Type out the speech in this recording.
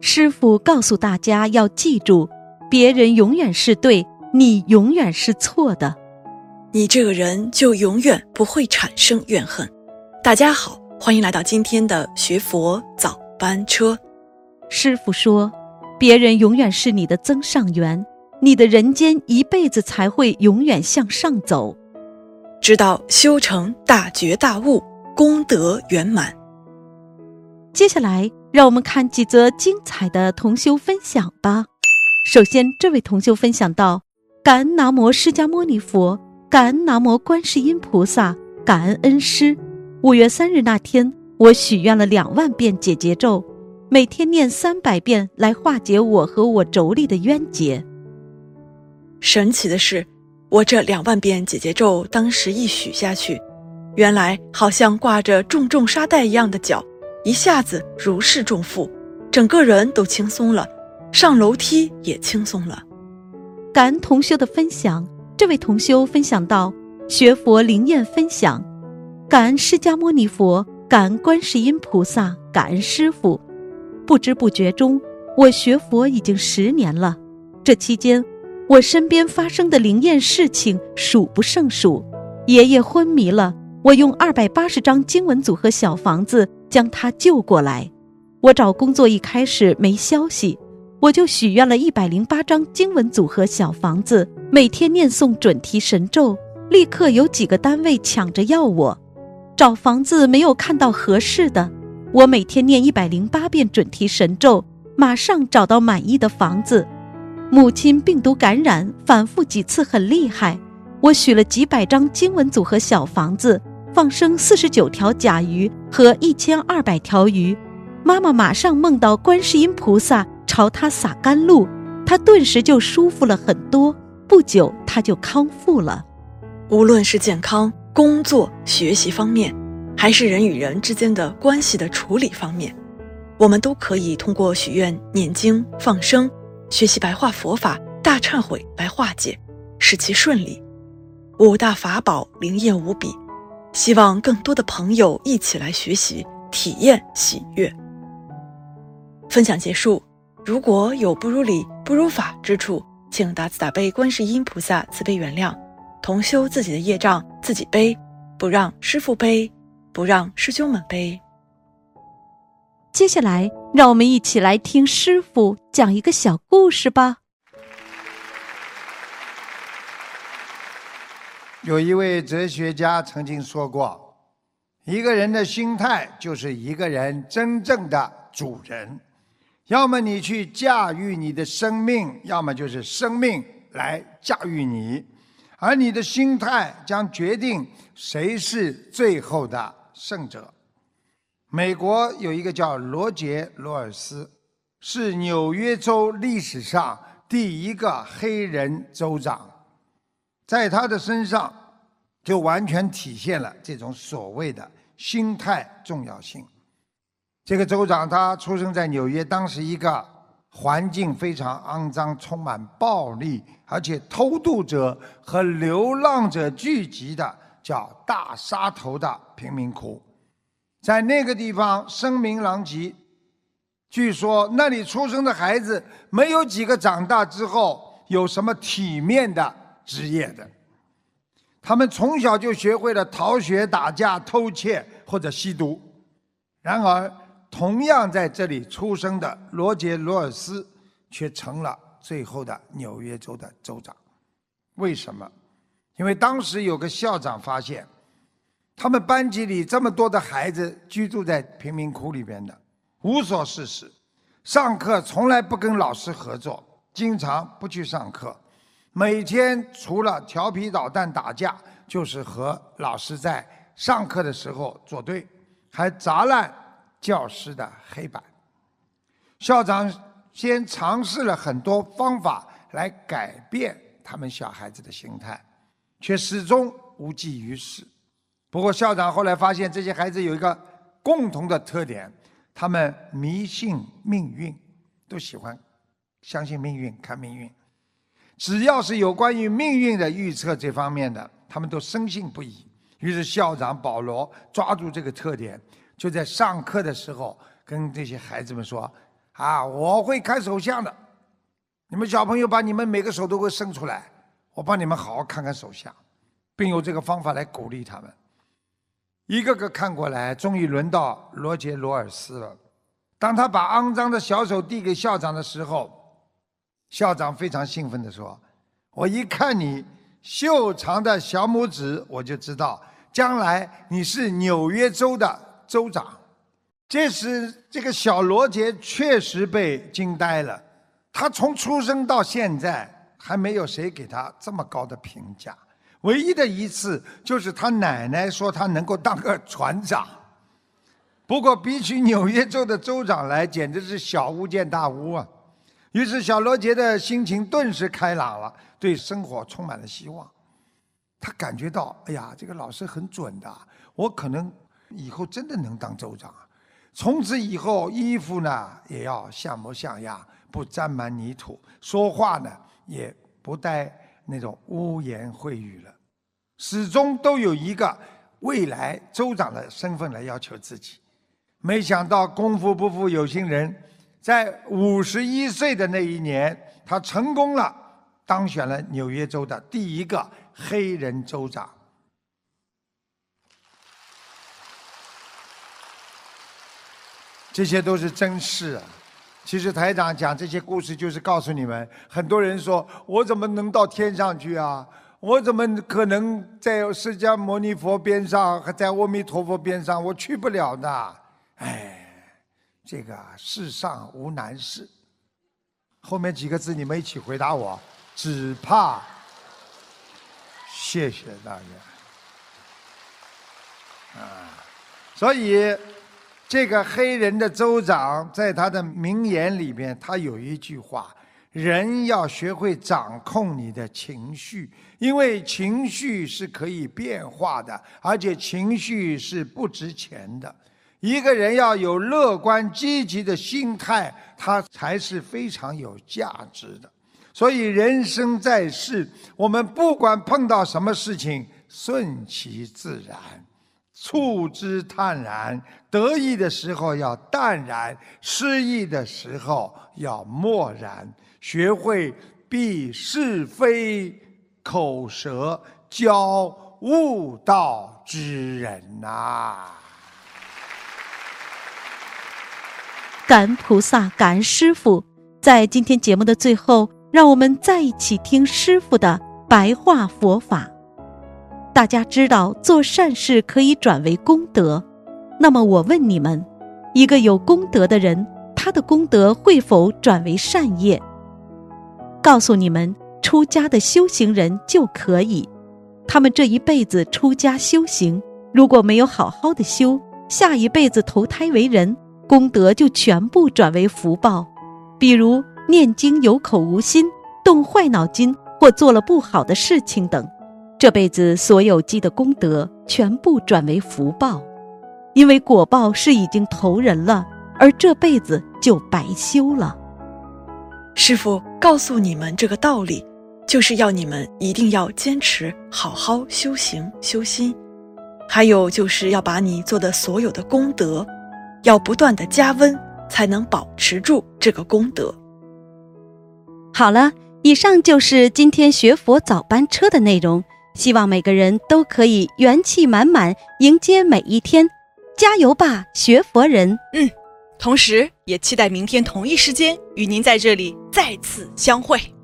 师父告诉大家要记住，别人永远是对，你永远是错的。 你这个人就永远不会产生怨恨。大家好，欢迎来到今天的学佛早班车。 师父说，别人永远是你的增上缘，你的人间一辈子才会永远向上走， 直到修成大觉大悟，功德圆满。 接下来让我们看几则精彩的同修分享吧。首先，这位同修分享到：感恩南无释迦牟尼佛，感恩南无观世音菩萨，感恩恩师。5月3日那天，我许愿了2万遍解结咒，每天念300遍来化解我和我妯娌的冤结。 神奇的是，我这2万遍解结咒当时一许下去，原来好像挂着重重沙袋一样的脚，一下子如释重负，整个人都轻松了，上楼梯也轻松了。 感恩同修的分享，这位同修分享到：学佛灵验分享，感恩释迦牟尼佛，感恩观世音菩萨，感恩师父。不知不觉中，我学佛已经10年了。这期间，我身边发生的灵验事情数不胜数。爷爷昏迷了，我用280张经文组合小房子将他救过来。我找工作一开始没消息，我就许愿了108张经文组合小房子，每天念诵准提神咒，立刻有几个单位抢着要我。找房子没有看到合适的，我每天念108遍准提神咒，马上找到满意的房子。母亲病毒感染反复几次很厉害，我许了几百张经文组合小房子，放生49条甲鱼和1200条鱼。妈妈马上梦到观世音菩萨朝她洒甘露，她顿时就舒服了很多，不久她就康复了。 无论是健康、工作、学习方面，还是人与人之间的关系的处理方面，我们都可以通过许愿、念经、放生、学习白话佛法、大忏悔来化解，使其顺利。5大法宝灵验无比，希望更多的朋友一起来学习，体验喜悦。分享结束，如果有不如理、不如法之处，请大慈大悲观世音菩萨慈悲原谅，同修自己的业障自己背，不让师父背，不让师兄们背。 接下来让我们一起来听师父讲一个小故事吧。 有一位哲学家曾经说过，一个人的心态就是一个人真正的主人，要么你去驾驭你的生命，要么就是生命来驾驭你，而你的心态将决定谁是最后的胜者。美国有一个叫罗杰·罗尔斯，是纽约州历史上第一个黑人州长，在他的身上就完全体现了这种所谓的心态重要性。这个州长他出生在纽约，当时一个环境非常肮脏，充满暴力，而且偷渡者和流浪者聚集的叫大沙头的贫民窟。在那个地方声名狼藉，据说那里出生的孩子没有几个长大之后有什么体面的职业的，他们从小就学会了逃学、打架、偷窃或者吸毒。然而同样在这里出生的罗杰·罗尔斯却成了最后的纽约州的州长。为什么？因为当时有个校长发现，他们班级里这么多的孩子居住在贫民窟里边的，无所事事，上课从来不跟老师合作，经常不去上课，每天除了调皮捣蛋打架，就是和老师在上课的时候作对，还砸烂教室的黑板。校长先尝试了很多方法来改变他们小孩子的心态，却始终无济于事。不过校长后来发现，这些孩子有一个共同的特点，他们迷信命运，都喜欢相信命运、看命运。只要是有关于命运的预测这方面的，他们都深信不疑。于是校长保罗抓住这个特点，就在上课的时候跟这些孩子们说： 我会看手相的。你们小朋友把你们每个手都会伸出来，我帮你们好好看看手相，并用这个方法来鼓励他们。一个个看过来，终于轮到罗杰·罗尔斯了。当他把肮脏的小手递给校长的时候，校长非常兴奋地说：我一看你修长的小拇指，我就知道将来你是纽约州的州长。这时这个小罗杰确实被惊呆了，他从出生到现在还没有谁给他这么高的评价，唯一的一次就是他奶奶说他能够当个船长。不过比起纽约州的州长来，简直是小巫见大巫啊。于是小罗杰的心情顿时开朗了，对生活充满了希望。他感觉到，哎呀，这个老师很准的，我可能以后真的能当州长啊。从此以后，衣服呢也要像模像样，不沾满泥土，说话呢也不带那种污言秽语了，始终都有一个未来州长的身份来要求自己。没想到功夫不负有心人，在51岁的那一年，他成功了，当选了纽约州的第一个黑人州长。这些都是真事啊！其实台长讲这些故事，就是告诉你们，很多人说我怎么能到天上去啊？我怎么可能在释迦牟尼佛边上，还在阿弥陀佛边上？我去不了的。这个世上无难事。后面几个字你们一起回答我，只怕。谢谢大家。所以这个黑人的州长在他的名言里面，他有一句话：人要学会掌控你的情绪，因为情绪是可以变化的，而且情绪是不值钱的。一个人要有乐观积极的心态，他才是非常有价值的。所以人生在世，我们不管碰到什么事情，顺其自然，处之泰然，得意的时候要淡然，失意的时候要漠然，学会避是非口舌，教悟道之人啊。 感恩菩萨，感恩师父。在今天节目的最后，让我们再一起听师父的白话佛法。大家知道做善事可以转为功德，那么我问你们，一个有功德的人，他的功德会否转为善业？告诉你们，出家的修行人就可以，他们这一辈子出家修行，如果没有好好的修，下一辈子投胎为人，功德就全部转为福报。比如念经有口无心，动坏脑筋，或做了不好的事情等，这辈子所有积的功德全部转为福报，因为果报是已经投人了，而这辈子就白修了。 师父告诉你们这个道理，就是要你们一定要坚持好好修行修心，还有就是要把你做的所有的功德要不断的加温，才能保持住这个功德。 好了，以上就是今天学佛早班车的内容，希望每个人都可以元气满满迎接每一天，加油吧，学佛人！ 同时也期待明天同一时间与您在这里再次相会。